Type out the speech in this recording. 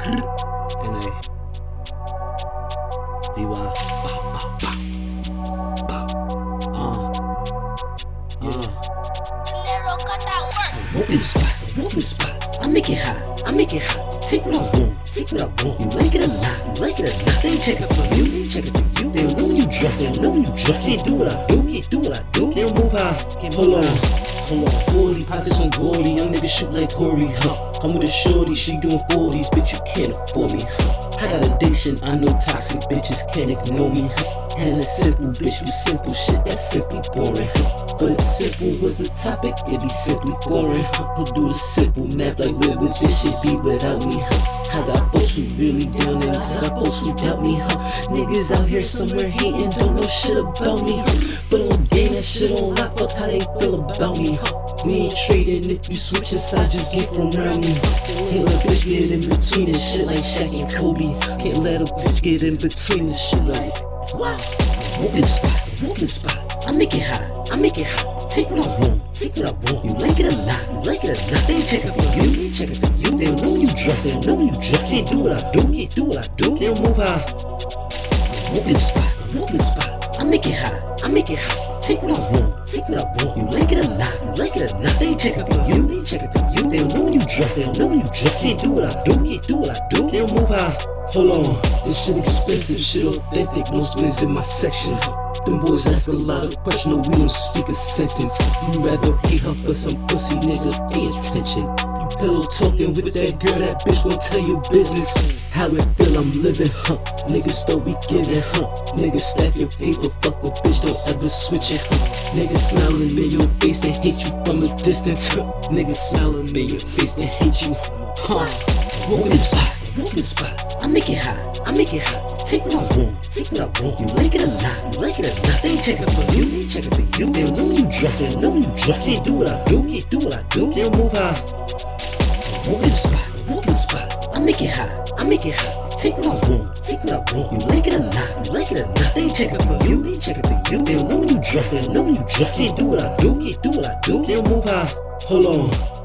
N-A D-Y. Walk the spot, I make it hot, take what I want, you like it or not, they ain't checking for you, they don't know when you drop, can't do what I do, they don't move how, hold on, 40, pockets on Gordy, young niggas shoot like Corey, I'm with a shorty, she doing 40s, bitch you can't afford me, I got addiction, I know toxic bitches can't ignore me, and it's simple, bitch, you simple shit, that's simply boring. But if simple was the topic, it'd be simply boring. I'll do the simple math like where would this shit be without me? I got folks who really down and I got folks who doubt me. Niggas out here somewhere hating, don't know shit about me. But on game, that shit on lock, fuck how they feel about me. We ain't trading if you switching sides, just get from around me. Can't let a bitch get in between this shit like Shaq and Kobe. Can't let a bitch get in between this shit like what? Walk the spot, I make it hot, take what I want, you like it or not, they ain't checking for you, they don't know when you drop, can't do what I do, they don't move how. Walk the spot, I make it hot, take what I want, you like it or not, they ain't checking for you, they don't know when you drop, can't do what I do, they don't move how. Hold on, this shit expensive, shit authentic, no squares in my section. Them boys ask a lot of questions, no, we don't speak a sentence. You rather pay her for some pussy, nigga, pay attention. You pillow talking with that girl, that bitch gon' tell your business. How it feel I'm living, niggas thought we giving, niggas stack your paper, fuck a bitch, don't ever switch it, niggas smiling in your face, they hate you from a distance, niggas smiling in your face, they hate you, Walk the spot, I make it hot, take what I want, you like it or not, they ain't checking for you, they don't know when you drop, can't do what I do, they don't move how. Walk the spot, I make it hot, take what I want, you like it or not, they ain't checking for you, they don't know when you drop, can't do what I do, they don't move how. Hold on.